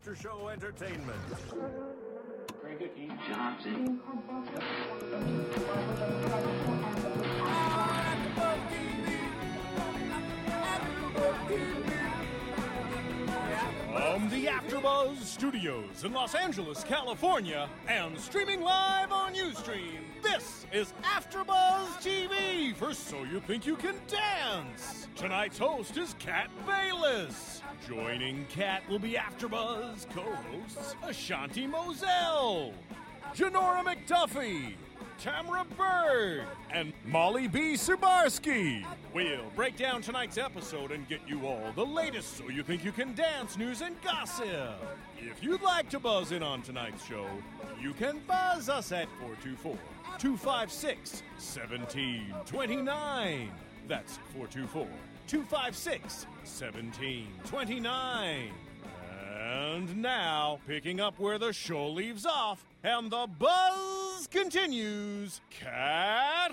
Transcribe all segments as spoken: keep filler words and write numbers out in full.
after show entertainment. Johnson. From the AfterBuzz Studios in Los Angeles, California, and streaming live on Ustream, this is AfterBuzz T V for So You Think You Can Dance. Tonight's host is Kat Bayless. Joining Kat will be AfterBuzz co-hosts Ashanti Moselle, Janora McDuffie, Tamara Berg, and Molly B. Subarski. We'll break down tonight's episode and get you all the latest So You Think You Can Dance news and gossip. If you'd like to buzz in on tonight's show, you can buzz us at four two four, two five six, one seven two nine. That's four two four, two five six, one seven two nine. And now, picking up where the show leaves off, and the buzz continues, Kat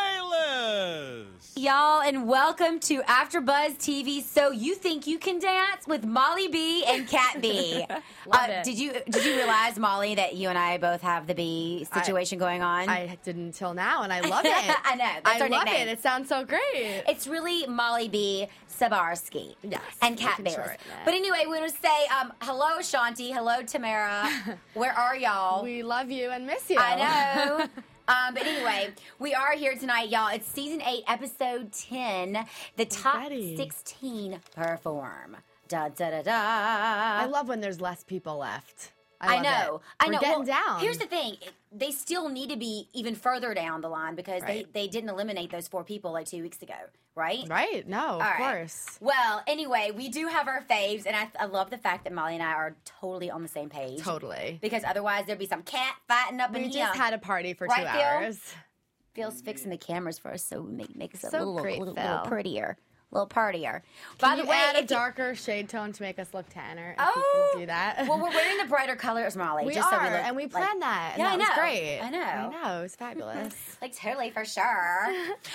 Bayless. Y'all, and welcome to AfterBuzz T V. So you think you can dance with Molly B and Kat B? Love uh, it. Did you did you realize, Molly, that you and I both have the B situation I, going on? I didn't till now, and I love it. I know. That's I our love nickname. it. It sounds so great. It's really Molly B. Sabarski. Yes, And we Kat can Bayless. shorten it. But anyway, we want to say um, hello, Shanti. Hello, Tamara. Where are y'all? We love you and miss you. I know. Um, but anyway, we are here tonight, y'all. It's season eight, episode ten. The top ready. sixteen perform. Da da da da. I love when there's less people left. I, I love know. It. I We're know. getting Well, down. Here's the thing. It- They still need to be even further down the line because Right. they, they didn't eliminate those four people like two weeks ago, right? Right? No, of All right. course. Well, anyway, we do have our faves, and I, I love the fact that Molly and I are totally on the same page. Totally. Because otherwise there'd be some cat fighting up We in just here. had a party for Right, two Phil? hours. Phil's fixing the cameras for us so we make, make us a So little, great, little, Phil. little prettier. A little partier. Can By you the way, add a if you- darker shade tone to make us look tanner? If Oh, you can do that. well, we're wearing the brighter colors, Molly. we just are, so we look and we like- planned that. And Yeah, that I was know. great. I know. I know. It was fabulous. Like totally for sure.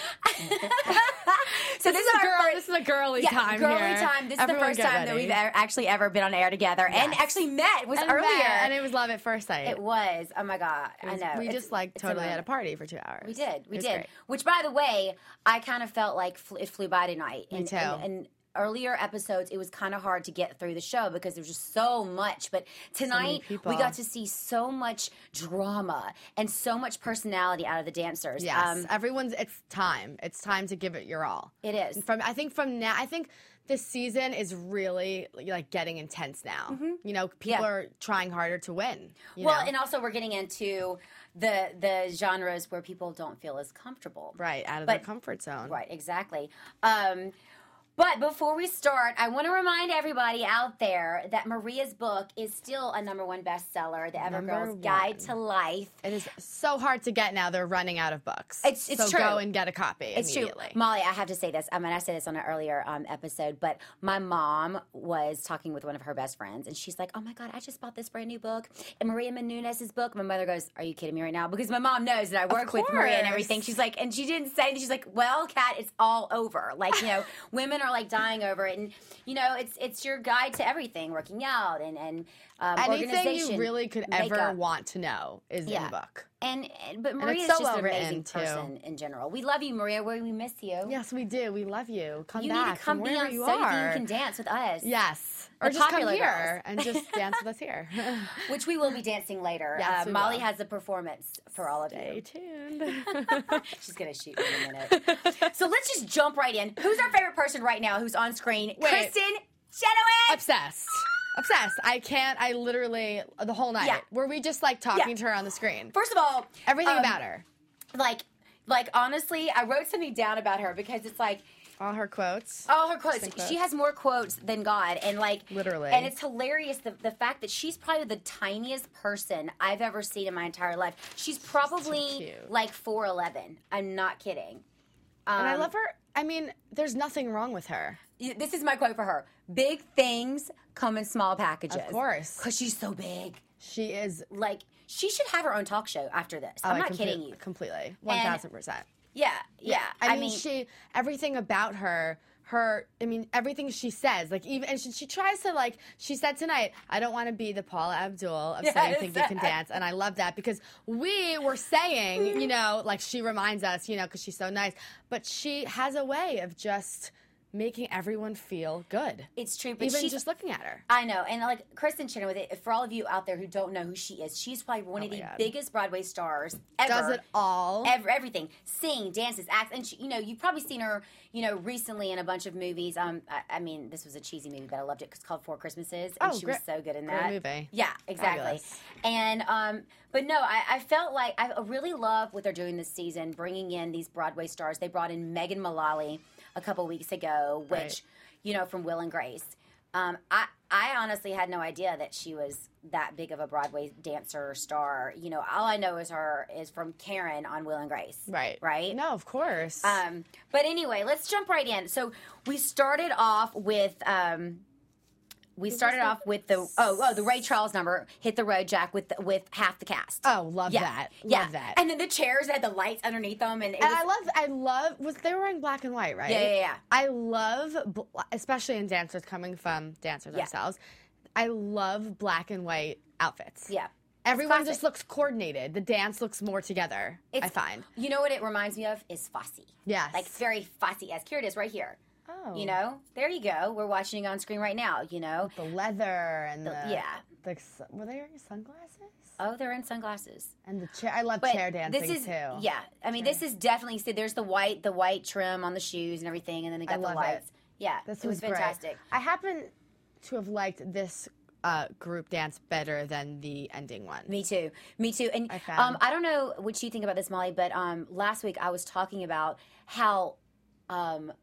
so this, This is is a our girl. first, This is a girly yeah, time girly here. time. This Everyone is the get first time that ready. we've ever, actually ever been on air together and Yes. actually met. It was And earlier, met, and it was love at first sight. it was. Oh my god, It I was- know. We It's- just like it's a totally had a moment. party for two hours. We did. We It was did. great. Which, by the way, I kind of felt like fl- it flew by tonight. Me and, too. And, and earlier episodes, it was kind of hard to get through the show because there was just so much. But tonight, people. we got to see so much drama and so much personality out of the dancers. Yes, Um, everyone's. It's time. It's time to give it your all. it is. From I think from now, I think this season is really like getting intense now. You know, people Yeah. are trying harder to win. you Well, know? and also we're getting into the the genres where people don't feel as comfortable. right out of but- their comfort zone. Right, exactly. Um, but before we start, I want to remind everybody out there that Maria's book is still a number one bestseller, The Number Evergirl's Guide one. to Life. It is so hard to get now. They're running out of books. It's- it's so true. go and get a copy It's true. immediately. Molly, I have to say this. I mean, I said this on an earlier um, episode, but my mom was talking with one of her best friends, and she's like, oh my God, I just bought this brand new book, and Maria Menounos' book. My mother goes, are you kidding me right now? Because my mom knows that I work with Maria and course. everything. She's like, and she didn't say, she's like, well, Kat, it's all over. Like, you know, women are like dying over it. And, you know, it's it's your guide to everything, working out and, and um, Anything organization. you really could ever makeup. want to know is in Yeah. the book. And, and but it's Maria's so just well an amazing written, too. person in general. We love you, Maria. We we miss you. Yes, we do. We love you. Come You back need to come from be wherever on you So You Think are. You Can Dance with us. Yes. The Or just come popular here girls. and just dance with us here. Which we will be dancing later. Yes, uh, we Molly will. has a performance for all of Stay you. tuned. She's going to shoot me in a minute. So let's just jump right in. Who's our favorite person right now who's on screen? Kristen Chenoweth. Obsessed. Obsessed. I can't, I literally, the whole night. Yeah. Were we just like talking Yeah. to her on the screen? First of all, Everything um, about her. Like, like honestly, I wrote something down about her because it's like, All her quotes. all her quotes. Interesting quotes. She has more quotes than God, and like Literally. and it's hilarious the the fact that she's probably the tiniest person I've ever seen in my entire life. She's probably cute. like four eleven. I'm not kidding. And I Um, love her. I mean, there's nothing wrong with her. This is my quote for her: "Big things come in small packages." Of course. because she's so big. She is. Like she should have her own talk show after this. oh, I'm I not complete- kidding you. Completely. one thousand percent. Yeah, yeah. I mean, she, everything about her her, I mean, everything she says, like even, and she, she tries to like, she said tonight, I don't want to be the Paula Abdul of So You Think You Can Dance. And I love that because we were saying, you know, like she reminds us, you know, because she's so nice, but she has a way of just making everyone feel good. It's true, but even she's, just looking at her. I know, and like Kristen Chenoweth, it, for all of you out there who don't know who she is, she's probably one Oh of the God. biggest Broadway stars ever. Does it all. Ever, everything. Sing, dances, act, and she, you know, you've probably seen her, you know, recently in a bunch of movies. Um, I, I mean, this was a cheesy movie, but I loved it. It's called Four Christmases, and Oh, she great- was so good in great that movie. Yeah, exactly. Fabulous. And um, but no, I, I felt like I really love what they're doing this season, bringing in these Broadway stars. They brought in Megan Mullally a couple weeks ago, which. Right. You know, from Will and Grace. Um, I I honestly had no idea that she was that big of a Broadway dancer or star. You know, all I know is her is from Karen on Will and Grace. Right. Right? No, of course. Um, but anyway, let's jump right in. So we started off with um, we started off with the oh oh the Ray Charles number, Hit the Road Jack, with with half the cast. oh, love yeah, that. yeah. Love that. And then the chairs had the lights underneath them, and it And was, I love, I love, was they were wearing black and white, right? Yeah, yeah, yeah. I love, bl- especially in dancers coming from dancers Yeah. themselves, I love black and white outfits. yeah. Everyone classic. just looks coordinated. The dance looks more together, I It's- find. You know what it reminds me of is Fosse. Yes. Like very Fosse-esque. Here it is, right here. Oh. You know, there you go. We're watching it on screen right now. You know, The leather and the, yeah. the, were they wearing sunglasses? oh, they're in sunglasses. And the chair, I love But chair dancing this is, too. yeah. I mean, this is definitely. See, there's the white, the white trim on the shoes and everything, and then they got I the love lights. it. Yeah, This it was, was great. fantastic. I happen to have liked this uh, group dance better than the ending one. Me too. Me too. And I I, found- um, I don't know what you think about this, Molly, but um, last week I was talking about how um,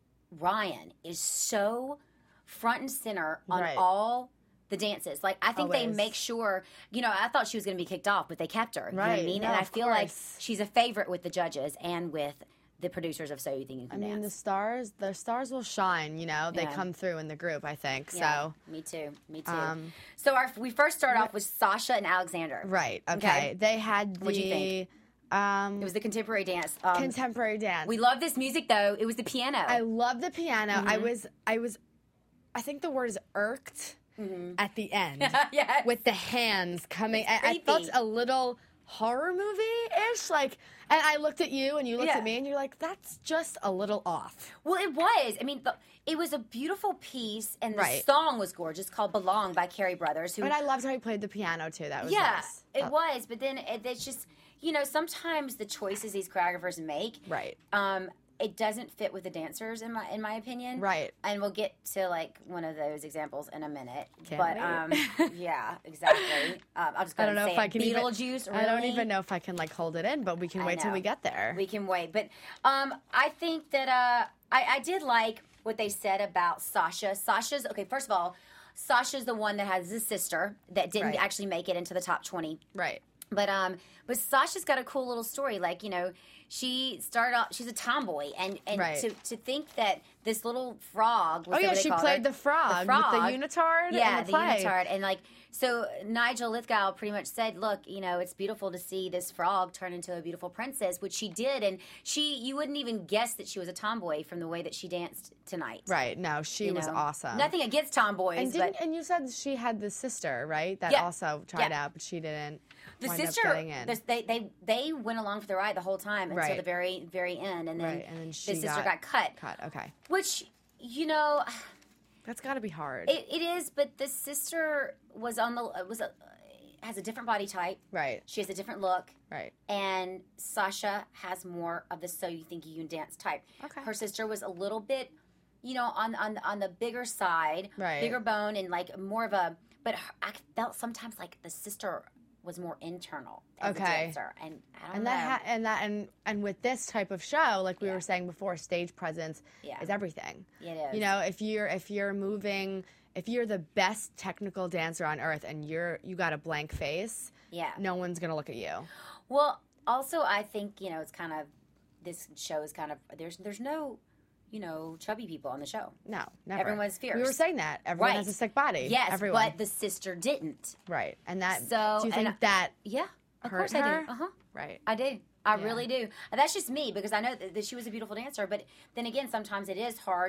Ryan is so front and center on Right. all the dances. Like, I think they Always. make sure, you know, I thought she was going to be kicked off, but they kept her. You know what I Right. mean? No, and I of feel like course. she's a favorite with the judges and with the producers of So You Think You I Can mean, the Dance. stars, the stars will shine. You know, they Yeah. come through in the group. I think Yeah, so. me too. Me too. Um, so our we first started off with Sasha and Alexander. Right. Okay. Okay. They had the What'd you think? Um, It was the contemporary dance. Um, contemporary dance. we love this music though. It was the piano. I love the piano. I Mm-hmm. was. I was. I think the word is irked at the end yes. with the hands coming. I, I creepy. felt a little horror movie ish. Like, and I looked at you and you looked Yeah. at me and you're like, that's just a little off. Well, it was. I mean, the, it was a beautiful piece, and the Right. song was gorgeous, called "Belong" by Carey Brothers. Who, But I loved how he played the piano too. That was yeah, nice. it Uh, was. But then it, it's just, you know, sometimes the choices these choreographers make, Right. um, it doesn't fit with the dancers, in my in my opinion. Right. And we'll get to like one of those examples in a minute. Can't but wait. um, yeah, exactly. Um, I'll just go I don't ahead know and if say I it. can even. Beetlejuice. Really? I don't even know if I can like hold it in, but we can I wait till know. we get there. We can wait. But um, I think that uh, I, I did like what they said about Sasha. Sasha's, okay, first of all, Sasha's the one that has a sister that didn't Right. actually make it into the top twenty. Right. But um, but Sasha's got a cool little story. Like, you know, she started off, she's a tomboy. And, and Right. to, to think that this little frog was Oh yeah, what they she called played her, the frog, frog, with the unitard. yeah, in the, the play. unitard. And like, so Nigel Lithgow pretty much said, look, you know, it's beautiful to see this frog turn into a beautiful princess, which she did. And she, you wouldn't even guess that she was a tomboy from the way that she danced tonight. Right. No, she You was know? awesome. Nothing against tomboys, And but didn't and you said she had the sister, right? That Yeah. also tried Yeah. out, but she didn't. the wind up sister, getting in. the- they, they, they went along for the ride the whole time until Right. the very, very end. And then, Right, and then she the sister got got, cut, cut. Okay, which, you know, that's got to be hard. it, it is, but the sister was on the, was a, has a different body type. right. She has a different look. Right. And Sasha has more of the So You Think You Can Dance type. Okay. Her sister was a little bit, you know, on on on the bigger side, Right. bigger bone, and like more of a. But her, I felt sometimes like the sister was more internal as Okay. a dancer, and I don't And know. that ha- and that and and with this type of show, like we Yeah. were saying before, stage presence Yeah. is everything. It is. You know, if you're if you're moving, if you're the best technical dancer on earth and you're you got a blank face, yeah. no one's gonna look at you. Well, also I think you know it's kind of this show is kind of there's there's no you know chubby people on the show. No, never. Everyone's fierce. We were saying that everyone Right. has a sick body. Yes, everyone. but the sister didn't. Right, and that. So, do you and think that Yeah, of hurt course her? I do. Uh huh. Right. I do. I Yeah. really do. And that's just me because I know that, that she was a beautiful dancer. But then again, sometimes it is hard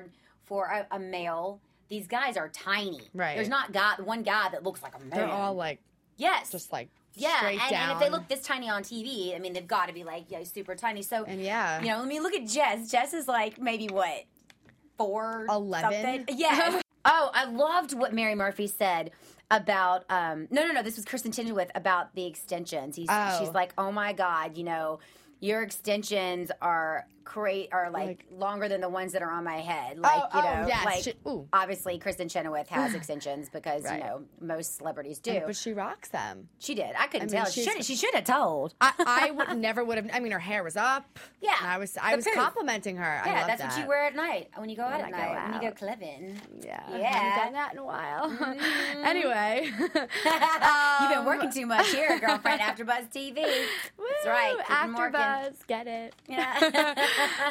for a, a male. These guys are tiny. Right. There's not guy, one guy that looks like a man. They're all like, yes. just like yeah, straight and, down. and if they look this tiny on T V, I mean, they've got to be like, yeah, super tiny. So, And yeah. you know, I mean, look at Jess. Jess is like maybe what, four, eleven? something? Yes. Oh, I loved what Mary Murphy said about, um, no, no, no, this was Kristen Chenoweth about the extensions. He's, Oh. She's like, oh my God, you know, your extensions are create are like, Like- longer than the ones that are on my head. Like, Oh, you oh, know, yes. like She- ooh. obviously Kristen Chenoweth has extensions because, Right. you know, most celebrities do. But she rocks them. She did. I couldn't I mean, tell. She she's- should. She should have told. I, I would never would have. I mean, her hair was up. Yeah, and I was I the was poof. complimenting her. I Yeah, love that's that. what you wear at night when you go out When at I go night. When you go out. clubbing. Yeah, I Yeah. haven't done that in a while. Anyway, You've been um, working too much here, girlfriend. AfterBuzz T V. That's right. Keep 'em working. AfterBuzz, get it? Yeah.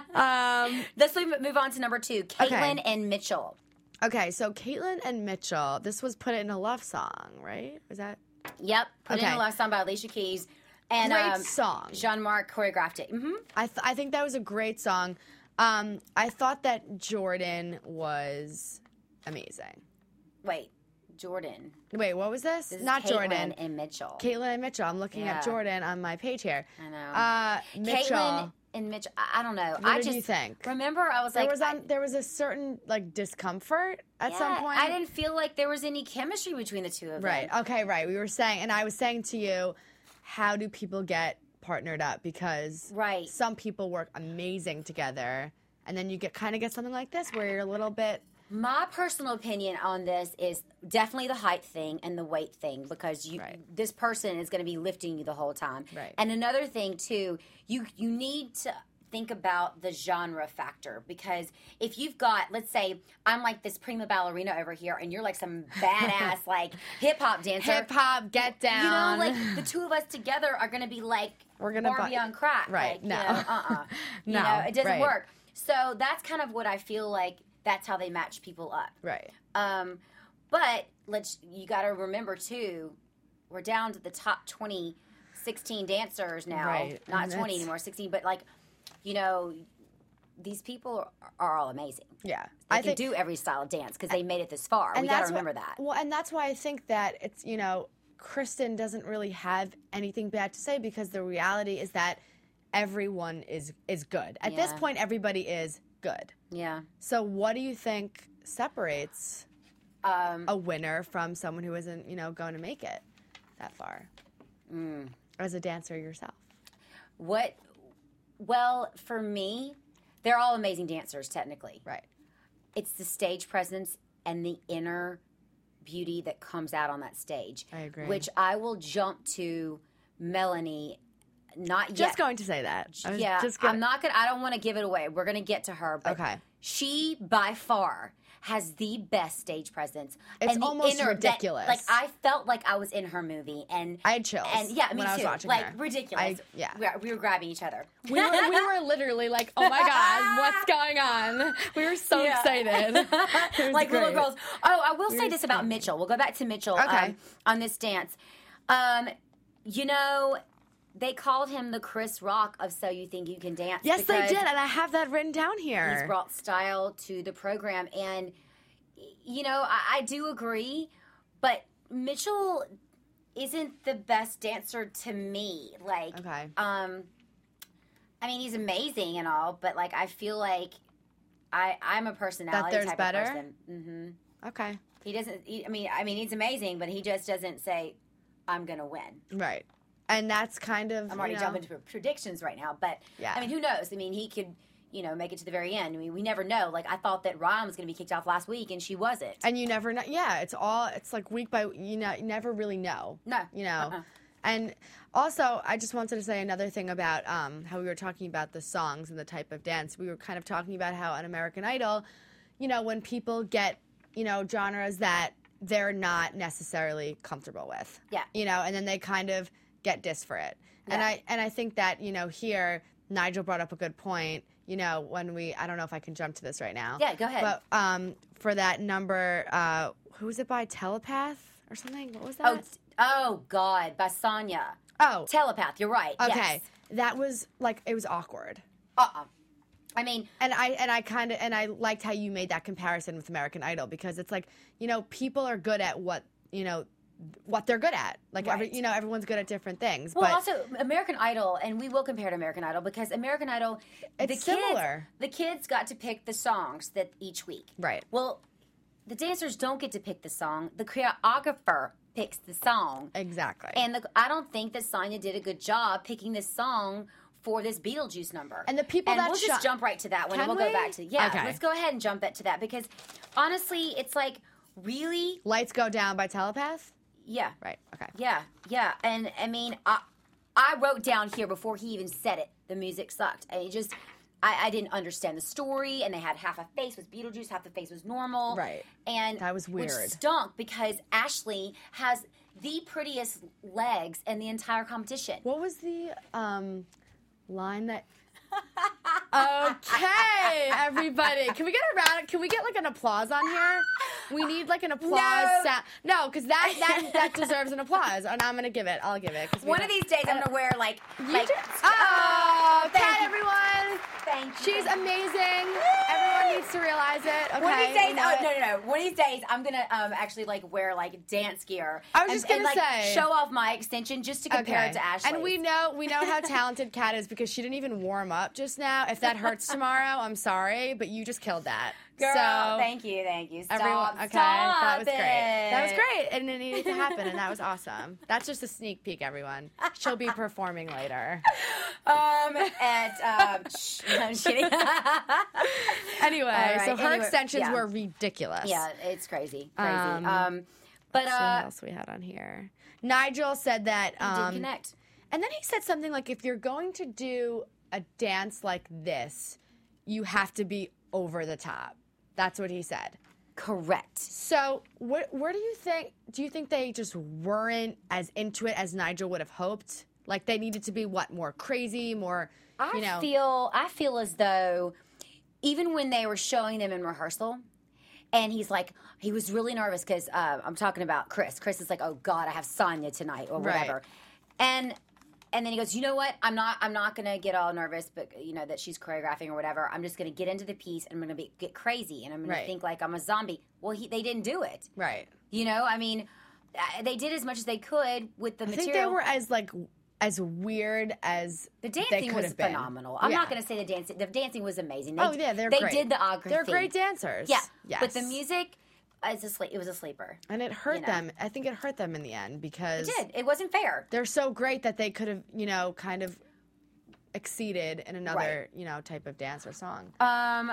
Um, Let's move move on to number two. Caitlin and Mitchell. okay, so Caitlin and Mitchell. This was Put It in a Love Song, right? Is that Yep. Put in Okay. a love song by Alicia Keys. And great um, song? Jean-Marc choreographed it. Mm-hmm. I th- I think that was a great song. Um, I thought that Jordan was amazing. Wait, Jordan. Wait, what was this? This is Not Caitlin Jordan. and Mitchell. Caitlin and Mitchell. I'm looking Yeah. at Jordan on my page here. I know. Uh, Mitchell. Caitlin and Mitchell. I, I don't know. What I did just you think? remember I was There like, was um, there was a certain like discomfort at yeah, some point. I didn't feel like there was any chemistry between the two of them. Right. Okay. Right. We were saying, and I was saying to you, how do people get partnered up? Because Right. some people work amazing together, and then you get kind of get something like this where you're a little bit. My personal opinion on this is definitely the height thing and the weight thing because you Right. this person is going to be lifting you the whole time. Right. And another thing too, you you need to think about the genre factor because if you've got, let's say, I'm like this prima ballerina over here and you're like some badass like hip hop dancer. Hip hop, get You down. know, like the two of us together are going to be like We're gonna Barbie bu- on crack. Right, Like, no. You know, uh-uh. You No, know, it doesn't right. work. So that's kind of what I feel like that's how they match people up. right. Um, but let's you got to remember too, we're down to the top twenty, sixteen dancers now. Right, Not and twenty that's- anymore, sixteen. But like, you know, these people are, are all amazing. Yeah. They I can think do every style of dance because they made it this far. We got to that's remember wh- that. Well, and that's why I think that it's, you know, Kristen doesn't really have anything bad to say because the reality is that everyone is is good. At this Yeah. point, everybody is good. Yeah. So what do you think separates Um, a winner from someone who isn't, you know, going to make it that far? Mm. As a dancer yourself. what? Well, for me, they're all amazing dancers. Technically, Right. it's the stage presence and the inner beauty that comes out on that stage. I agree. Which I will jump to Melanie. Not yet. Just going to say that. I was yeah, just gonna, I'm not gonna. I don't want to give it away. We're gonna get to her. But Okay. she by far has the best stage presence. It's and the almost inner- that- ridiculous. like I felt like I was in her movie, and I had chills And yeah, me when too. I was watching like her. ridiculous. I- yeah. we were, we were grabbing each other. We were, we were literally like, oh my God, what's going on? We were so Yeah. excited. It was like little great. girls. Oh, I will say were this about so- Mitchell. We'll go back to Mitchell Okay. um, on this dance. Um, you know, they called him the Chris Rock of So You Think You Can Dance. Yes, they because did, and I have that written down here. He's brought style to the program, and you know, I, I do agree, but Mitchell isn't the best dancer to me. Like, Okay. um, I mean, he's amazing and all, but like, I feel like I I'm a personality there's type better? of person. Mm-hmm. Okay. He doesn't. He, I mean, I mean, he's amazing, but he just doesn't say, "I'm gonna win." Right. And that's kind of. I'm already you know, jumping to predictions right now, but Yeah. I mean, who knows? I mean, he could, you know, make it to the very end. I mean, we never know. Like, I thought that Ryan was going to be kicked off last week, and she wasn't. And you never know. Yeah, it's all. It's like week by. You know, you never really know. No. You know. Uh-uh. And also, I just wanted to say another thing about um, how we were talking about the songs and the type of dance. We were kind of talking about how on American Idol, you know, when people get, you know, genres that they're not necessarily comfortable with. Yeah. You know, and then they kind of get dissed for it. And Yeah. I and I think that, you know, here Nigel brought up a good point. You know, when we I don't know if I can jump to this right now. Yeah, go ahead. But um, for that number, uh, who was it by? Telepath or something? What was that? Oh, t- oh God, by Sonya. Oh, Telepath, you're right. okay. Yes. That was like it was awkward. Uh-uh. I mean, and I and I kind of and I liked how you made that comparison with American Idol, because it's like, you know, people are good at what, you know, what they're good at. Like, right. every, you know, everyone's good at different things. Well, but also American Idol, and we will compare to American Idol because American Idol, it's the kids, similar. The kids got to pick the songs that each week. Right. Well, the dancers don't get to pick the song. The choreographer picks the song. Exactly. And the, I don't think that Sonya did a good job picking this song for this Beetlejuice number. And the people and that we'll sh- just jump right to that one, Can and we'll we? go back to yeah. Okay. Let's go ahead and jump it to that because honestly, it's like really Lights Go Down by Telepath? yeah. Right. Okay. Yeah, yeah, and I mean, I, I wrote down here before he even said it, the music sucked. I just, I, I didn't understand the story, and they had half a face was Beetlejuice, half the face was normal. Right. And That was Which weird. stunk because Ashley has the prettiest legs in the entire competition. What was the um, line that... Okay, everybody. Can we get a round? Can we get like an applause on here? We need like an applause No. sound. No, because that, that that deserves an applause, and I'm gonna give it. I'll give it. 'cause we One don't- of these days, I'm gonna wear like, like. do- Oh, thank Kat, you. everyone. Thank you. She's amazing. Everyone needs to realize it. Okay. One of these days, we know oh, it. no, no, no. One of these days, I'm gonna um, actually like wear like dance gear. I was and, just gonna and, like, say. show off my extension just to compare Okay. it to Ashley. And we know we know how talented Kat is because she didn't even warm up just now. If that hurts tomorrow, I'm sorry, but you just killed that. Girl, so, thank you, thank you. Stop, Everyone, okay, stop that was it. great. That was great, and it needed to happen, and that was awesome. That's just a sneak peek, everyone. She'll be performing later. Um, at um, shh, no, I'm just kidding. Anyway, All right, so her anyway, extensions yeah. were ridiculous. yeah, it's crazy, crazy. Um, Um, but So what uh, else we had on here? Nigel said that. he Um, did connect. And then he said something like, if you're going to do a dance like this, you have to be over the top. That's what he said. Correct. So, wh- where do you think? Do you think they just weren't as into it as Nigel would have hoped? Like they needed to be what, more crazy, more, I you know? feel I feel as though even when they were showing them in rehearsal, and he's like, he was really nervous because uh, I'm talking about Chris. Chris is like, oh God, I have Sonya tonight or Right. whatever, and and then he goes, you know what? I'm not I'm not gonna get all nervous, but you know that she's choreographing or whatever. I'm just gonna get into the piece and I'm gonna be, get crazy and I'm gonna Right. think like I'm a zombie. Well, he, they didn't do it. Right. You know, I mean, uh, they did as much as they could with the I material. think they were as like as weird as The they dancing could was have been. phenomenal. I'm Yeah. not going to say the dancing. The dancing was amazing. They, Oh yeah, they're they great. did the choreography. They're great dancers. Yeah, Yes. but the music, it's a sle- it was a sleeper. and it hurt you know. them. I think it hurt them in the end because It did. It wasn't fair. they're so great that they could have, you know, kind of exceeded in another, you know, type of dance or song. Um,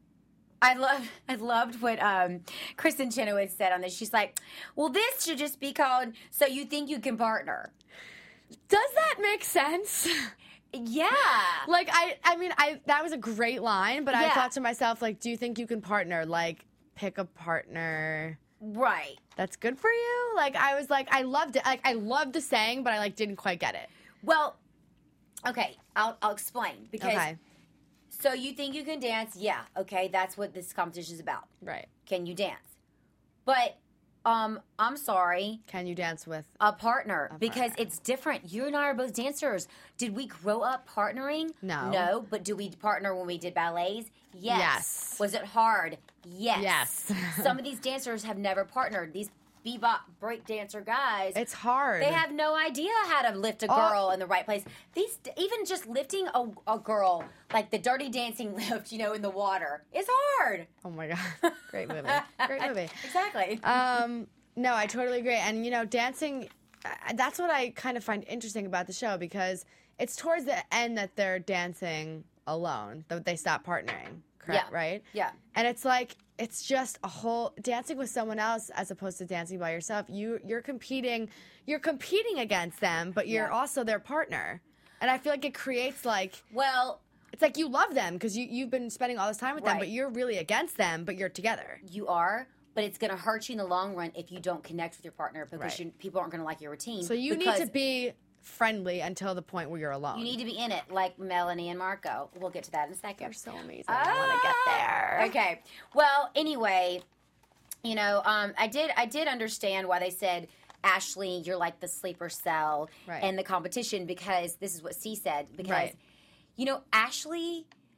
I love, I loved what um, Kristen Chenoweth said on this. She's like, "Well, this should just be called So You Think You Can Partner." Does that make sense? Yeah, Like I, I mean, I that was a great line, but I Yeah. thought to myself, like, do you think you can partner? Like, pick a partner right. that's good for you. Like, I was like, I loved it. Like, I loved the saying, but I like didn't quite get it. Well, okay, I'll I'll explain because. Okay, So you think you can dance? Yeah. Okay, that's what this competition is about. right. Can you dance? But um, I'm sorry, Can you dance with? a partner because partner. it's different. You and I are both dancers. Did we grow up partnering? No. No, but do we partner when we did ballets? Yes. Yes. Was it hard? Yes. Yes. Some of these dancers have never partnered. These bebop break dancer guys. It's hard. They have no idea how to lift a Oh. girl in the right place. These even just lifting a, a girl like the Dirty Dancing lift, you know, in the water, is hard. Oh my god, great movie. Great movie. Exactly. Um, no, I totally agree. And, you know, dancing, uh, that's what I kind of find interesting about the show because it's towards the end that they're dancing alone, that they stop partnering, correct? Yeah. Right? Yeah. And it's like, it's just a whole, dancing with someone else as opposed to dancing by yourself. You, you're competing, you're competing against them, but you're Yeah. also their partner. And I feel like it creates like, Well, it's like you love them because you, you've been spending all this time with them, Right. but you're really against them, but you're together. you are, but it's going to hurt you in the long run if you don't connect with your partner because Right. you, people aren't going to like your routine. So you need because to be friendly until the point where you're alone. You need to be in it, like Melanie and Marco. We'll get to that in a second. They're so amazing. I want to get there. Ah! Okay. Well, anyway, you know, um, I did I did understand why they said, Ashley, you're like the sleeper cell Right. in the competition because this is what C said. Because, Right. you know, Ashley,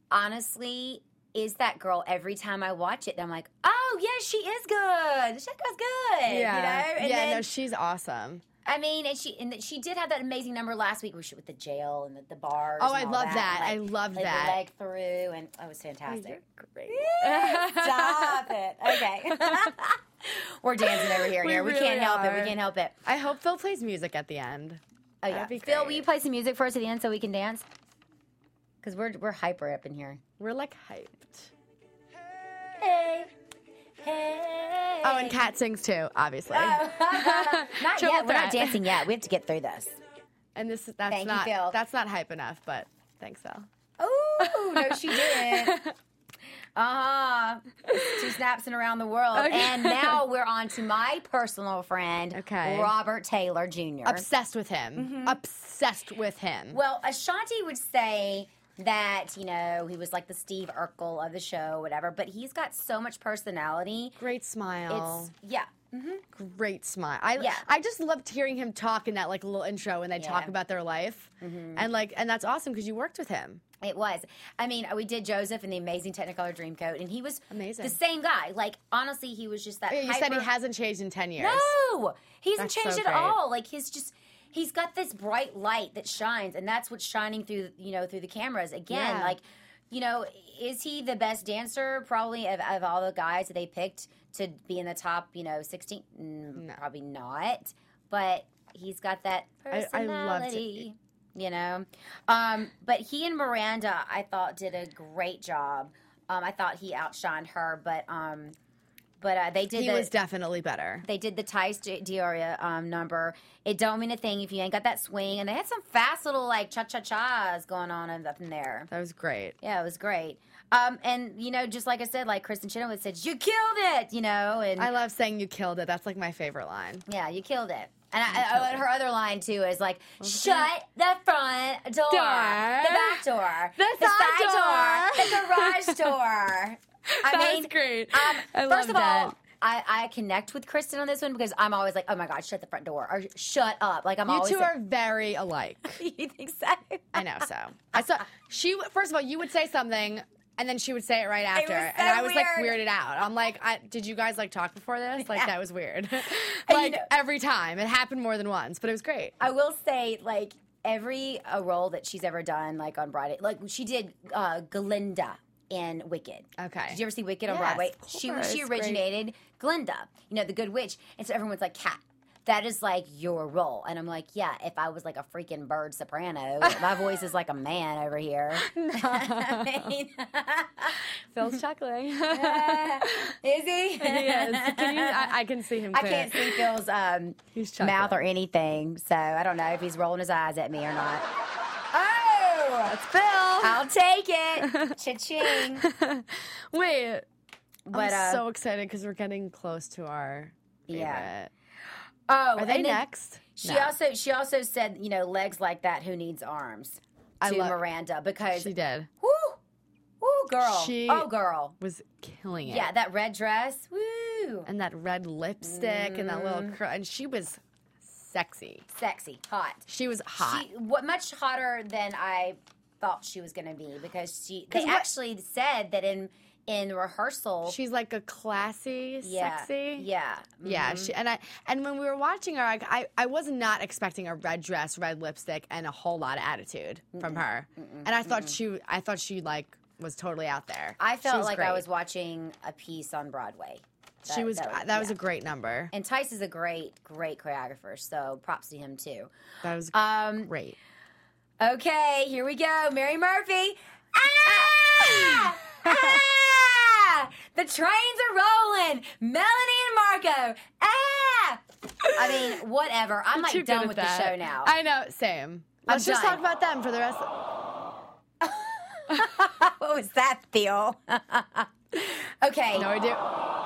honestly is that girl every time I watch it. I'm like, oh, yeah, she is good. That girl's good. Yeah. You know? And yeah, then, no, she's awesome. I mean, and she and she did have that amazing number last week where she with the jail and the, the bars. Oh, and I all love that. Like, I love like that. The leg through, and oh, it was fantastic. You're great. Stop it. Okay. We're dancing over here. We here. We really can't help it. are. We can't help it. I hope Phil plays music at the end. Oh, yeah. That'd be Phil, will great. you play some music for us at the end so we can dance? Because we're, we're hyper up in here. We're like hyped. Hey. Hey. Oh, and Kat sings too, obviously. not Triple yet. We're threat. not dancing yet. We have to get through this. And this that's Thank you, not Phil. that's not hype enough, but thanks, Phil. Oh, no, she didn't. Uh-huh. Two snaps and around the world. Okay. And now we're on to my personal friend, Okay. Robert Taylor Junior Obsessed with him. Mm-hmm. Obsessed with him. Well, Ashanti would say that, you know, he was like the Steve Urkel of the show, whatever, but he's got so much personality. Great smile. It's, yeah. Mm-hmm. Great smile. I Yeah. I just loved hearing him talk in that like little intro when they Yeah. talk about their life, and like and that's awesome because you worked with him. It was. I mean, we did Joseph in the Amazing Technicolor Dreamcoat, and he was Amazing. the same guy. Like, honestly, he was just that You said he hyper- hasn't changed in ten years. No! He hasn't That's changed so at great. all. Like, his just... He's got this bright light that shines, and that's what's shining through, you know, through the cameras. Again, Yeah. like, you know, is he the best dancer probably of, of all the guys that they picked to be in the top, you know, sixteen? Mm, No. Probably not. But he's got that I- I loved it. personality, you know. Um, but he and Miranda, I thought, did a great job. Um, I thought he outshined her, but um, but uh, they did. He the, was definitely better. They did the Tice Dioria um, number. It don't mean a thing if you ain't got that swing. And they had some fast little like cha-cha-chas going on up in there. That was great. Yeah, it was great. Um, and, you know, just like I said, like Kristen Chenoweth said, you killed it, you know. And I love saying you killed it. That's like my favorite line. yeah, you killed it. And I, I, her other line, too, is like, shut the front door, Door. the back door, The side door, the garage door. I That mean, was great. Um, I first love of all, that. I, I connect with Kristen on this one because I'm always like, oh my God, shut the front door or shut up. Like I'm You always two like, are very alike. you think so? I know. So I saw she. First of all, you would say something, and then she would say it right after, was so and I was like weird. weirded out. I'm like, I, did you guys like talk before this? Like Yeah. that was weird. you like know- every time, it happened more than once, but it was great. I will say, like every uh, role that she's ever done, like on Broadway, like she did uh, Glinda in Wicked. Okay. Did you ever see Wicked on Yes, Broadway? of She course. she Great. originated Glinda, you know, the Good Witch, and so everyone's like, Kat, that is like your role, and I'm like, yeah. If I was like a freaking bird soprano, my voice is like a man over here. I mean, Phil's chuckling. is he? He is. Can you, I, I can see him. I Too. can't see Phil's um, He's chuckling. mouth or anything, so I don't know if he's rolling his eyes at me or not. Oh, That's Phil. I'll take it. Cha-ching. Wait, But, I'm uh, so excited because we're getting close to our favorite. Yeah. Oh, Are they and then next? She No. also she also said, you know, legs like that, who needs arms? I To love- Miranda because She did. whoo, whoo, girl, She- oh, girl, Was killing it. yeah, that red dress, woo, And that red lipstick and that little Mm. curl, and she was sexy. sexy, hot. She was hot. She what much hotter than I thought she was going to be because she. They 'Cause what- actually said that in in rehearsal. She's like a classy, yeah, sexy. yeah, Yeah, mhm. she, and I and when we were watching her, like, I I was not expecting a red dress, red lipstick, and a whole lot of attitude from her. And I thought she, I thought she like was totally out there. I She felt was like great. I was watching a piece on Broadway. She was. That, was yeah. a great number. And Tice is a great, great choreographer, so props to him too. That was Um, great. okay, here we go. Mary Murphy. Ah! ah! The trains are rolling. Melanie and Marco. Ah! I mean, whatever. I'm Too like good done at with that. the show now. I know. Same. Let's just done. talk about them for the rest. Of- What was that, Theo? Okay. no idea.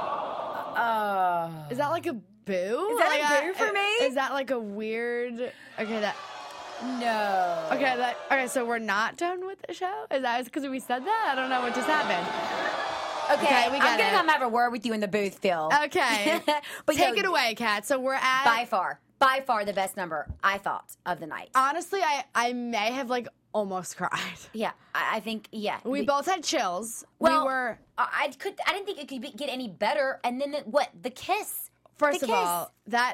Oh. Is that like a boo? Is that like a boo for me? Is that like a weird? Okay, that. No. Okay, that. Okay, so we're not done with the show. Is that because we said that? I don't know what just happened. Okay, Okay, we I'm got gonna it. come have a word with you in the booth, Phil. Okay, but take yo, it away, Kat. So we're at. By far, by far the best number I thought of the night. Honestly, I I may have like almost cried. Yeah, I, I think yeah. We, we both had chills. Well, we were. I, I could. I didn't think it could be, get any better. And then the, what? The kiss. First the of kiss. all, that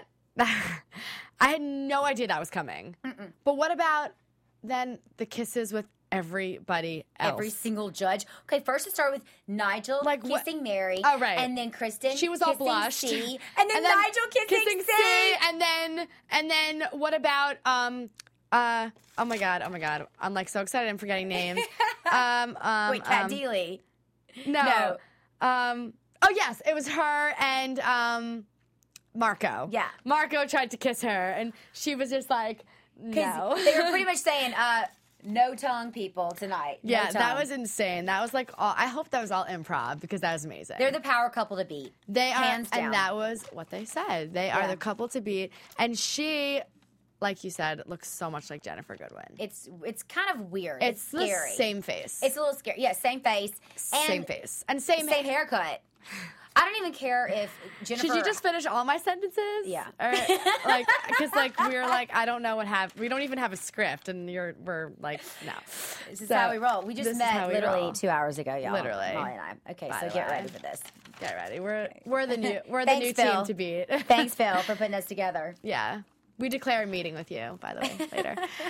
I had no idea that was coming. Mm-mm. But what about then the kisses with everybody else? Every single judge. Okay, first it started with Nigel like kissing what? Mary. Oh, right. And then Kristen. She was all kissing blushed. C, and, then and then Nigel kissing, kissing C. C. And then and then what about um uh oh my god oh my god I'm like so excited I'm forgetting names. um, um Wait, Kat um, Deely. No. No. Um. Oh yes, it was her and um Marco. Yeah. Marco tried to kiss her, and she was just like, no. They were pretty much saying, uh, no tongue people tonight. No yeah, tongue. that was insane. That was like, all, I hope that was all improv because that was amazing. They're the power couple to beat. They are, hands down. and that was what they said. They Yeah. are the couple to beat, and she, like you said, looks so much like Jennifer Goodwin. It's it's kind of weird. It's, It's, the scary. same face. It's a little scary. Yeah, same face. And same face and same Same haircut. I don't even care if Jennifer. Should you just finish all my sentences? Yeah. Or, like, because like we were like, I don't know what have. We don't even have a script, and you're we're like, no. This is So, how we roll. We just this is met how we literally roll. two hours ago, y'all. Literally. Molly and I. Okay, By so the get way. ready for this. Get ready. We're we're the new we're the Thanks, new Phil. team to beat. Thanks, Phil, for putting us together. Yeah. We declare a meeting with you, by the way, later.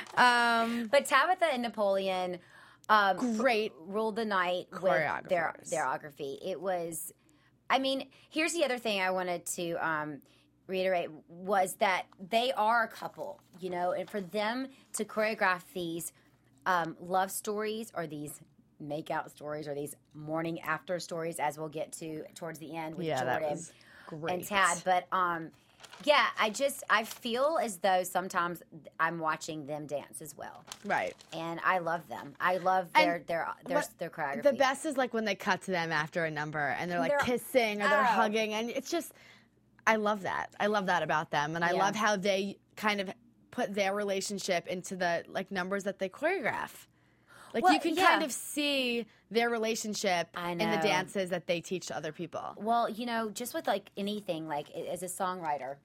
Um, But Tabitha and Napoleon um, Great ruled the night with their choreographers. choreography. It was, I mean, here's the other thing I wanted to um, reiterate was that they are a couple, you know, and for them to choreograph these um, love stories or these make-out stories or these morning after stories, as we'll get to towards the end with yeah, that Jordan was great. and Tad. But um, yeah, I just I feel as though sometimes I'm watching them dance as well, Right. and I love them. I love And their their their, what- their choreography. The best is like when they cut to them after a number and they're like They're- kissing or they're Oh. hugging, and it's just, I love that. I love that about them, and I Yeah. love how they kind of put their relationship into the like numbers that they choreograph. Like Well, you can yeah. kind of see their relationship I in the know. dances that they teach to other people. Well, you know, just with like anything, like a- as a songwriter,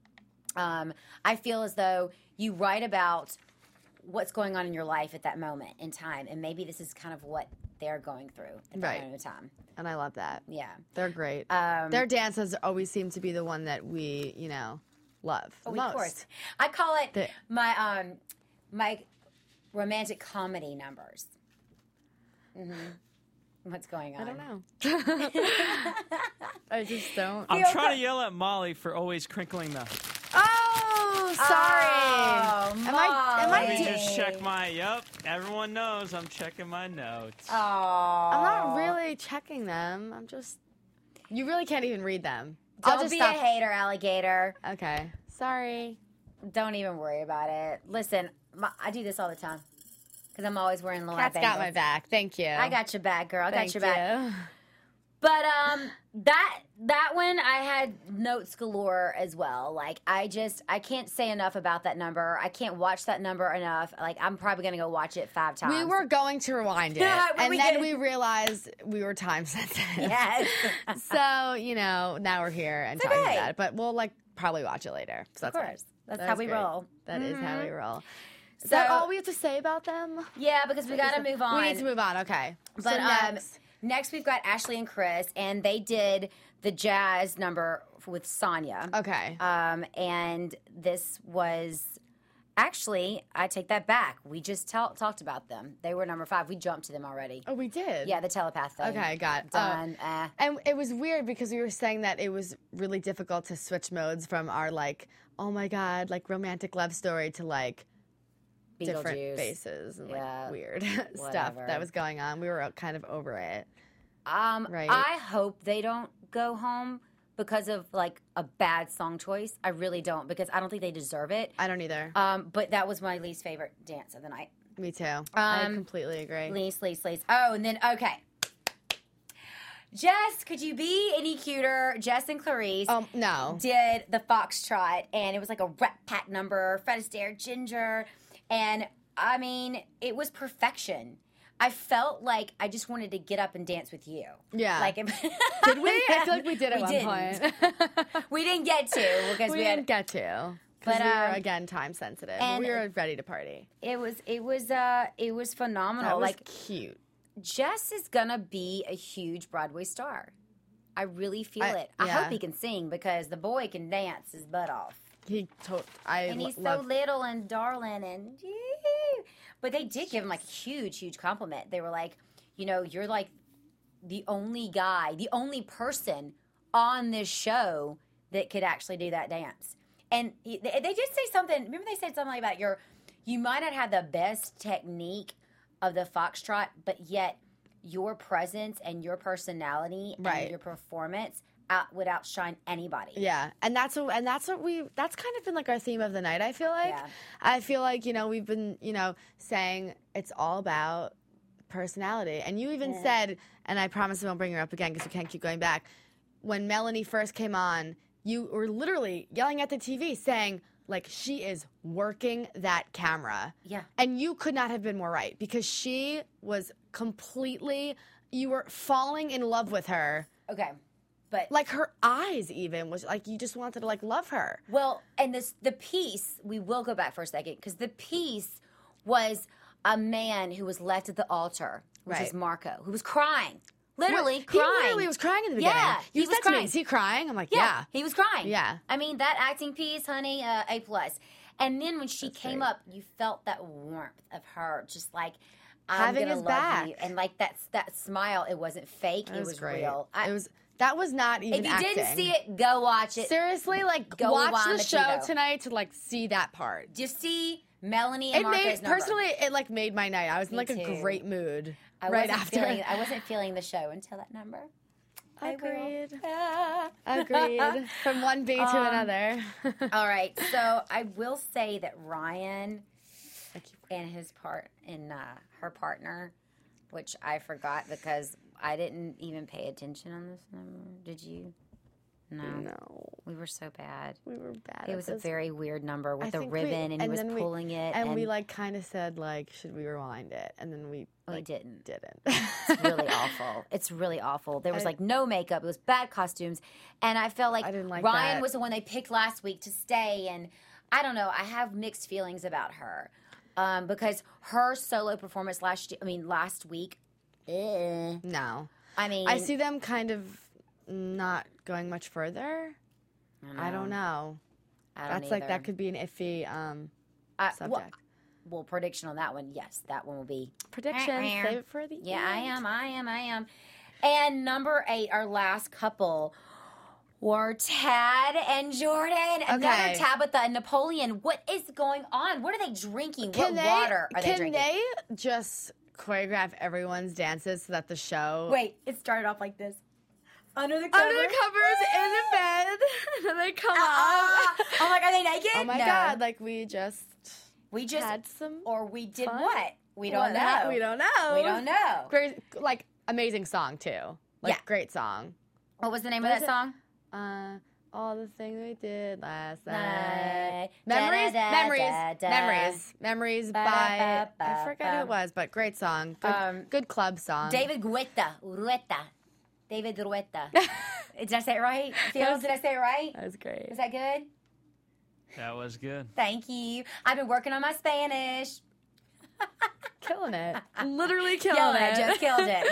um, I feel as though you write about what's going on in your life at that moment in time, and maybe this is kind of what they're going through at that Right. moment in time. And I love that. Yeah. They're great. Um, Their dances always seem to be the one that we, you know, love the Oh, most. of course. I call it The- my um my romantic comedy numbers. hmm What's going on? I don't know. I just don't. I'm Feel trying good. to yell at Molly for always crinkling the. Oh, sorry. Oh, am I? Am I? Let me Molly. just check my. Yep, everyone knows I'm checking my notes. Oh, I'm not really checking them. I'm just. You really can't even read them. I'll Don't just be stop. a hater, alligator. Okay. Sorry. Don't even worry about it. Listen, my, I do this all the time because I'm always wearing low Kat's got my back. Thank you. I got your back, girl. I Thank got your back. you. But um, that that one I had notes galore as well. Like I just I can't say enough about that number. I can't watch that number enough. Like I'm probably gonna go watch it five times. We were going to rewind it, Yeah, but and we then didn't. we realized we were time sensitive. yes. So you know, now we're here and It's talking okay. about it. But we'll like probably watch it later. So Of that's course. fine. That's That how is we great. roll. That is how we Mhm. roll. Is So- that all we have to say about them? Yeah, because we got to move on. We need to move on. Okay. But so um, next, next we've got Ashley and Chris, and they did the jazz number with Sonya. okay. Um, and this was actually, I take that back. We just tell, talked about them. They were number five. We jumped to them already. oh, we did. Yeah, the telepath thing. Okay, got it. Done. eh. And it was weird because we were saying that it was really difficult to switch modes from our like, oh my god, like romantic love story to like different Beetlejuice. faces and Yeah, like weird stuff whatever. that was going on. We were kind of over it. Um, Right. I hope they don't go home because of like a bad song choice. I really don't because I don't think they deserve it. I don't either. Um, but that was my least favorite dance of the night. Me too. I um, completely agree. Least, least, least. Oh, and then okay. Jess, could you be any cuter? Jess and Clarice Um, no. did the Foxtrot, and it was like a Rat Pack number, Fred Astaire, Ginger, and I mean, it was perfection. I felt like I just wanted to get up and dance with you. Yeah. Like, Did we? I feel like we did at We one didn't. point. we didn't get to because we we, didn't had. get to. Because But we were um, again time sensitive. and- We were ready to party. it was it was uh it was phenomenal. That was like cute. Jess is gonna be a huge Broadway star. I really feel I- it. I yeah. hope he can sing because the boy can dance his butt off. He told I And he's lo- so love. little and darling and but they did give him like a huge, huge compliment. They were like, you know, you're like the only guy, the only person on this show that could actually do that dance. And he, they, they did say something. Remember, they said something about your, you might not have the best technique of the foxtrot, but yet your presence and your personality Right. and your performance out, would outshine anybody. Yeah, and that's what and that's what we that's kind of been like our theme of the night. I feel like Yeah. I feel like you know we've been you know saying it's all about personality, and you even Yeah. said, and I promise I won't bring her up again because we can't keep going back. When Melanie first came on, you were literally yelling at the T V saying like she is working that camera. Yeah. And you could not have been more right because she was completely you were falling in love with her. Okay. But Like her eyes even was like you just wanted to like love her. well, and this the piece, we will go back for a second because the piece was a man who was left at the altar, which Right. is Marco, who was crying. Literally What? crying. He literally was crying in the beginning. Yeah, You he was said to me, crying. is he crying? I'm like, Yeah, yeah. he was crying. Yeah. I mean, that acting piece, honey, uh, A plus. And then when she That's came great. up, you felt that warmth of her, just like I'm Having gonna his love back. you, and like that that smile. It wasn't fake. That it was, was great. real. I, it was that was not even if you acting. didn't see it, go watch it. Seriously, like Go watch rewind the the show Tito. tonight to like see that part. Just see Melanie and It Marco's made number. personally it like made my night. I was in Me like too. a great mood I right wasn't after. Feeling, I wasn't feeling the show until that number. I will. Agreed. Ah. Agreed. From one B to Um, another. All right, so I will say that Ryan I keep- and his part and uh, her partner, which I forgot because I didn't even pay attention on this number. Did you? No, No, we were so bad. we were bad. It at was a this. very weird number with I the think we- ribbon, and he and was then we- pulling it, and, we like kind of said like, should we rewind it? And then we we like, didn't. didn't. It's really awful. It's really awful. There was I- like no makeup. It was bad costumes, and I felt like, I didn't like Ryan that. was the one they picked last week to stay. And I don't know. I have mixed feelings about her um, because her solo performance last. I mean, last week. eh. No, I mean, I see them kind of not going much further. I don't know. I don't That's like either. that could be an iffy um, I- subject. Well, well, prediction on that one. Yes, that one will be. Predictions. Save it for the Yeah, I end. am. I am. I am. And number eight, our last couple were Tad and Jordan. Another Okay. Tabitha and Napoleon. What is going on? What are they drinking? Can what they, water are they can drinking? they just choreograph everyone's dances so that the show Wait, it started off like this. Under the covers. under the covers in the bed and they come Ah, up. I'm like, are they naked? Oh my No. god! Like we just We just had some. or we did fun? what? We don't What? know. We don't know. We don't know. Great, like amazing song too. Like Yeah. great song. What was the name What of is that song? Uh, all the things we did last Night. night. Da, Memories, da, da, memories, da, da. memories, memories Ba, by ba, ba, I forget who ba. it was, but great song. Good, Um, good club song. David Guetta. Rueta. David Rueta. Did I say it right? Phil, did I say it right? That was great. Is that good? That was good. Thank you. I've been working on my Spanish. Killing it. Literally killing Killing it. it. Just killed it.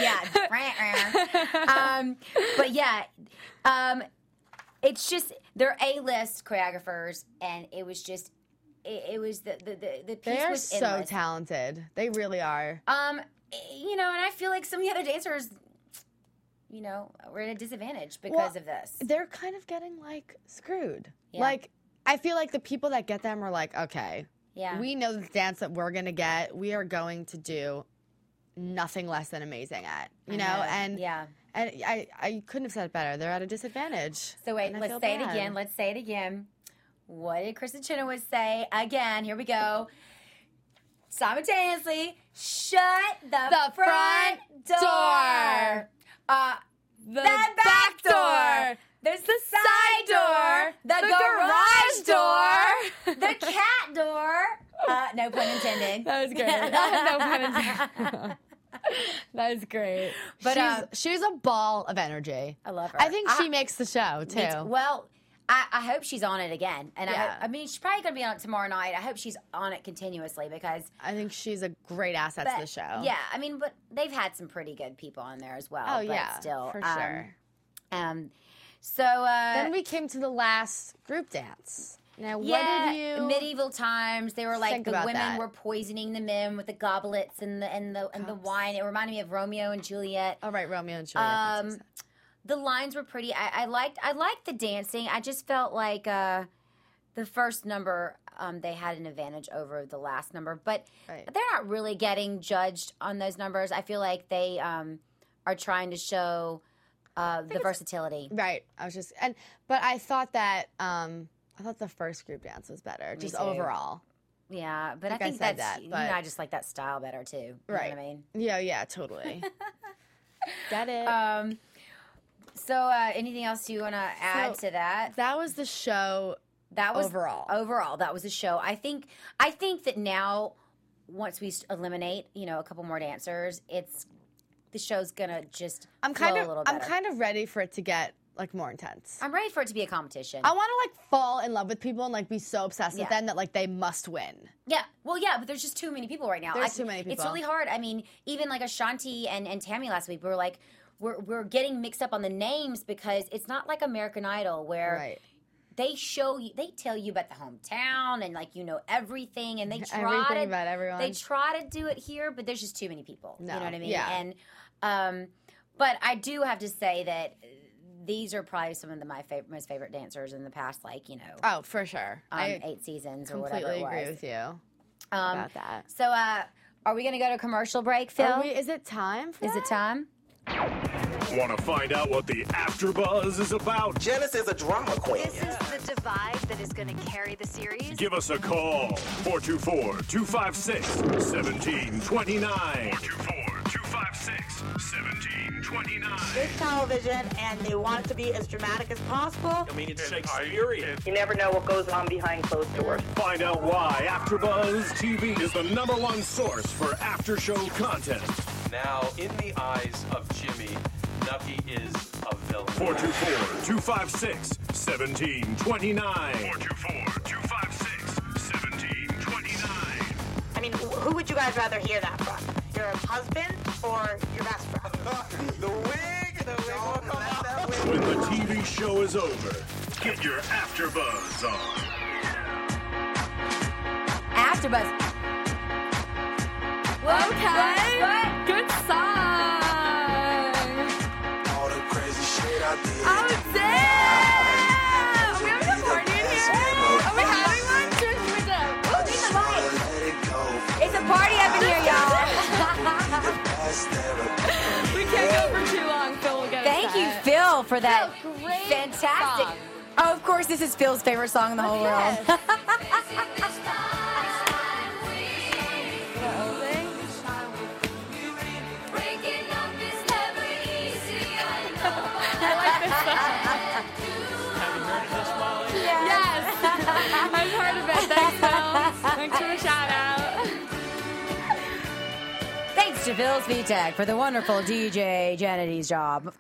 Yeah. um, but yeah, um, it's just they're A-list choreographers, and it was just it, it was the the the, the piece They are was so endless. talented. They really are. Um, you know, and I feel like some of the other dancers, you know, were at a disadvantage because Well, of this. They're kind of getting like screwed. Yeah. Like I feel like the people that get them are like, okay, Yeah. we know the dance that we're gonna get. We are going to do nothing less than amazing at. You I know, and yeah. and I I couldn't have said it better. They're at a disadvantage. So wait, And I let's feel say it bad. again. Let's say it again. What did Kristen Chenoweth say? Again, here we go. Simultaneously, shut the, The front, front door. door. Uh, The, the back door. There's the side door. The, The garage, garage door. The cat door. Uh, no pun intended. That was great. No pun intended. That is great. But, she's, um, she's a ball of energy. I love her. I think she I- makes the show too. Me too. Well, I, I hope she's on it again. And I, Yeah. hope, I mean, she's probably going to be on it tomorrow night. I hope she's on it continuously because. I think she's a great asset But, to the show. Yeah, I mean, but they've had some pretty good people on there as well. Oh, but yeah. still, for um, sure. Um, so uh, Then we came to the last group dance. Now, yeah, what did you medieval times. They were like think the about women that? were poisoning the men with the goblets and the and the and the Cups. wine. It reminded me of Romeo and Juliet. Oh, right, Romeo and Juliet. that's what Um, you said. the lines were pretty. I, I liked. I liked the dancing. I just felt like uh, the first number um, they had an advantage over the last number, but Right. they're not really getting judged on those numbers. I feel like they um, are trying to show uh, the versatility. Right. I was just and but I thought that um I thought the first group dance was better, just too. overall. Yeah, but I I think I think said that's that, you but- know, I just like that style better too. You Right. know what I mean? Yeah, yeah, totally. Get it. Um. So, uh, anything else you want to add So, to that? that was the show. That was overall. Overall, that was a show. I think. I think that now, once we s- eliminate, you know, a couple more dancers, it's the show's gonna just. I'm kind flow of a little I'm better. kind of ready for it to get like more intense. I'm ready for it to be a competition. I want to like fall in love with people and like be so obsessed Yeah. with them that like they must win. Yeah, well, yeah, but there's just too many people right now. There's I- too many It's people. really hard. I mean, even like Ashanti and, and Tammy last week, we were like, we're we're getting mixed up on the names because it's not like American Idol where Right. they show you, they tell you about the hometown and like you know everything, and they try Everything to about everyone. they try to do it here, but there's just too many people. No, You know what I mean? yeah. And um, but I do have to say that these are probably some of the, my favorite, most favorite dancers in the past, like you know, Oh, for sure. um, I eight seasons or whatever completely it was. agree with you Um, about that. So, uh, are we going to go to commercial break, Phil? Are we, is it time for Is it that? time? Want to find out what the AfterBuzz is about? Janice is a drama queen. This is the divide that is going to carry the series. Give us a call. four two four, two five six, one seven two nine. four two four, two five six, one seven two nine. It's television, and they want it to be as dramatic as possible. I mean, it's Shakespearean. You never know what goes on behind closed doors. Find out why AfterBuzz T V is the number one source for after-show content. Now, in the eyes of Jimmy, Nucky is a villain. four two four, two five six, one seven two nine. four two four, two five six, one seven two nine. I mean, wh- who would you guys rather hear that from? Your husband or your best friend? The wig! The wig will come out. When the T V show is over, get your AfterBuzz on. AfterBuzz. Okay. What? Good song. All the crazy shit I did. Oh, damn! Are we having a party in here? Are we having one? Cheers to it up. Oh, these are mine. Let it go. It's a party up in here, y'all. Past never. We can't go for too long, Phil. We'll get Thank you, upset. Phil, for that Phil, great fantastic. song. Oh, of course, this is Phil's favorite song in the whole Yes. world. Yes. I've heard of it. Thanks, Phil. Thanks for the shout out. Thanks to Phil's V-Tech for the wonderful D J Janity's job.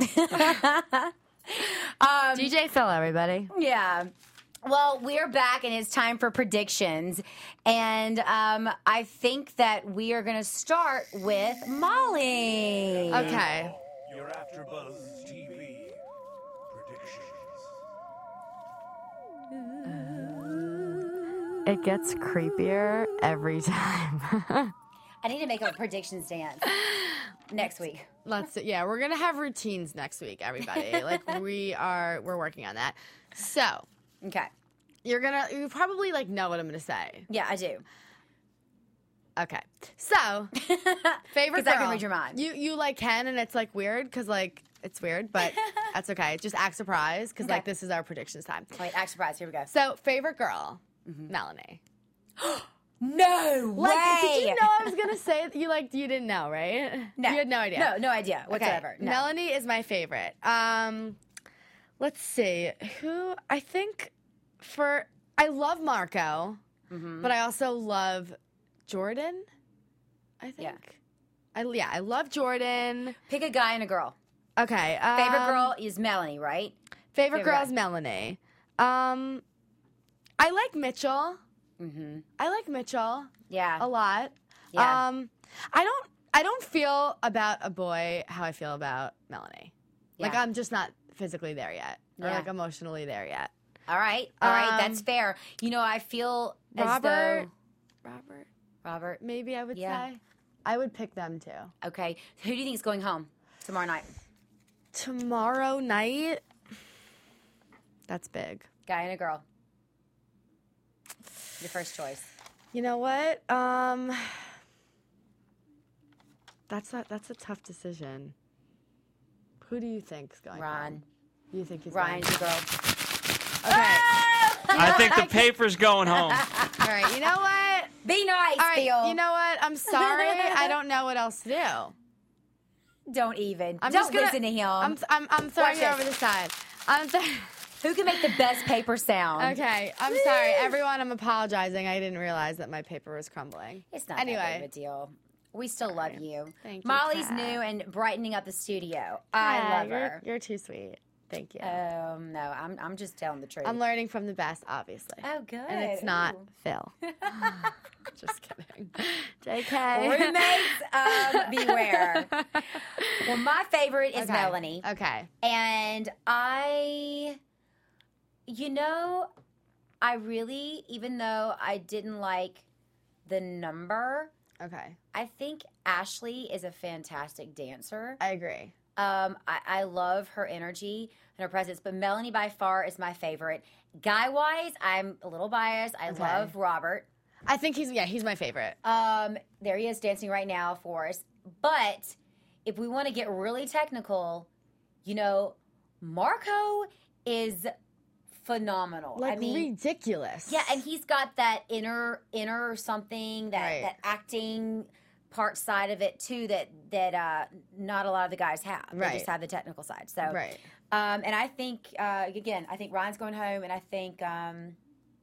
um, D J Phil, everybody. Yeah. Well, we're back and it's time for predictions. And um, I think that we are going to start with Molly. Okay. Your AfterBuzz T V predictions. It gets creepier every time. I need to make a predictions dance next week. Let's yeah, we're gonna have routines next week, everybody. Like we are we're working on that. So Okay. you're gonna you probably like know what I'm gonna say. Yeah, I do. Okay. So favorite 'Cause I girl. can read your mind. You you like can and it's like weird because like it's weird, but that's okay. Just act surprised because Okay. like this is our predictions time. Wait, act surprised. Here we go. So favorite girl, Mm-hmm. Melanie. No Like, way. did you know I was gonna say you like you didn't know, right? No. You had no idea. No, no idea whatsoever. Okay. No. Melanie is my favorite. Um, let's see who I think for I love Marco, Mm-hmm. but I also love Jordan. I think. Yeah. I yeah I love Jordan. Pick a guy and a girl. Okay. Um, Favorite girl is Melanie, right? Favorite favorite girl is guy. Melanie. Um, I like Mitchell. Mm-hmm. I like Mitchell Yeah. a lot. Yeah. Um, I don't. I don't feel about a boy how I feel about Melanie. Like Yeah. I'm just not physically there yet, or Yeah. like emotionally there yet. All right. All right. Um, That's fair. You know, I feel as Robert, though Robert, Robert. maybe I would Yeah. say. I would pick them too. Okay. Who do you think is going home tomorrow night? Tomorrow night. That's big. Guy and a girl. Your first choice. You know what? Um, that's a, that's a tough decision. Who do you think's going Ron. home? You think he's Ryan's going your girl. Okay. I think the paper's going home. All right. You know what? Be nice, All right. Phil. You know what? I'm sorry. I don't know what else to do. Don't even. I'm Don't just gonna, listen to him. I'm I'm, I'm throwing Watch it this. over the side. I'm th- Who can make the best paper sound? okay. I'm sorry, everyone. I'm apologizing. I didn't realize that my paper was crumbling. It's not that anyway. big of a deal. We still love you. Thank you, Molly's Kat. new and brightening up the studio. Yeah, I love you're, her. You're too sweet. Thank you. Um, no, I'm I'm just telling the truth. I'm learning from the best, obviously. Oh, good. And it's not Ooh. Phil. Just kidding. J K. Roommates, um, beware. Well, my favorite is Okay. Melanie. Okay. And I, you know, I really, even though I didn't like the number, Okay. I think Ashley is a fantastic dancer. I agree. Um, I, I love her energy and her presence, but Melanie by far is my favorite. Guy wise, I'm a little biased. I Okay. love Robert. I think he's, yeah, he's my favorite. Um, there he is dancing right now for us. But if we want to get really technical, you know, Marco is phenomenal. Like, I mean, ridiculous. yeah, and he's got that inner inner something that Right. that acting part side of it too that that uh, not a lot of the guys have. They Right. just have the technical side. So, Right. um, and I think uh, again, I think Ryan's going home, and I think um,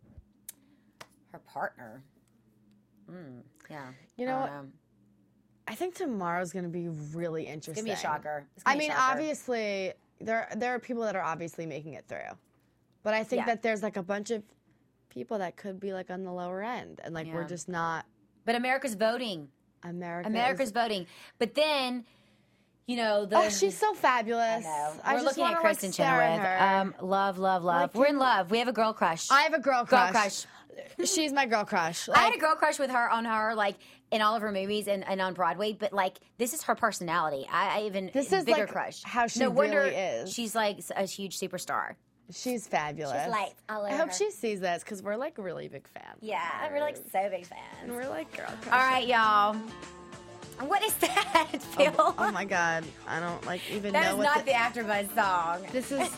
her partner. Mm, yeah, You know I what? don't know. I think tomorrow's going to be really It's interesting. gonna be a shocker. It's I gonna be a mean, shocker. obviously, there there are people that are obviously making it through, but I think Yeah. that there's like a bunch of people that could be like on the lower end, and like we're Yeah. just not But America's voting. America. America's is- voting. But then, you know, the Oh, she's so fabulous. I know. I We're just looking wanna, at like, Kristen stare at Chenoweth. her. Um, love, love, love. Like, We're in you- love. We have a girl crush. I have a girl girl crush. crush. She's my girl crush. I had Like, a girl crush with her on her, like in all of her movies and, and on Broadway. But like, this is her personality. I, I even This is, bigger like, crush. how she no wonder really is. She's like a huge superstar. she's fabulous. She's lights all I over hope her. she sees this because we're like really big fans. of Yeah, we're like hers. so big And fans. we're like girl crush. All right, y'all. What is that, Phil? Oh, oh my god, I don't like even that know is what not the AfterBuzz song. This is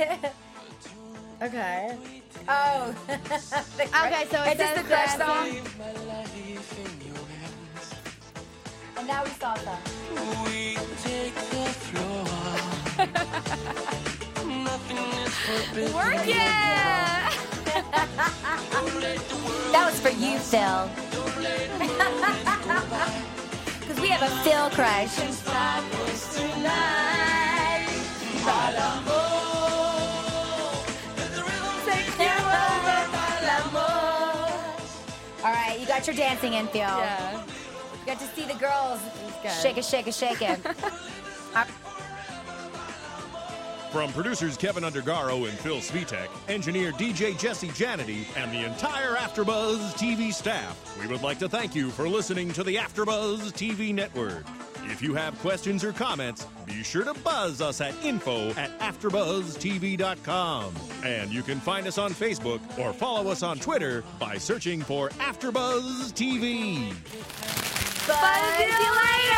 okay. Oh. Okay, so it is this says the crush that- song? And now we saw some. We take the floor. Nothing is forbidden. Work it. That was for you, Phil. Because we have a Phil crush. All right, you got your dancing in, Phil. Yeah. You got to see the girls good. shake it, shake it, shake it. From producers Kevin Undergaro and Phil Svitek, engineer D J Jesse Janity, and the entire AfterBuzz T V staff, we would like to thank you for listening to the AfterBuzz T V network. If you have questions or comments, be sure to buzz us at info at after buzz t v dot com. And you can find us on Facebook or follow us on Twitter by searching for AfterBuzz T V. Buzz you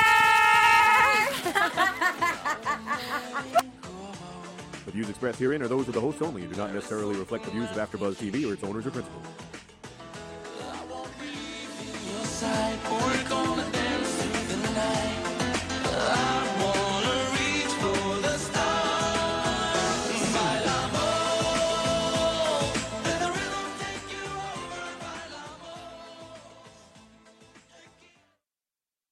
later! The views expressed herein are those of the hosts only and do not necessarily reflect the views of AfterBuzz T V or its owners or principals. Side for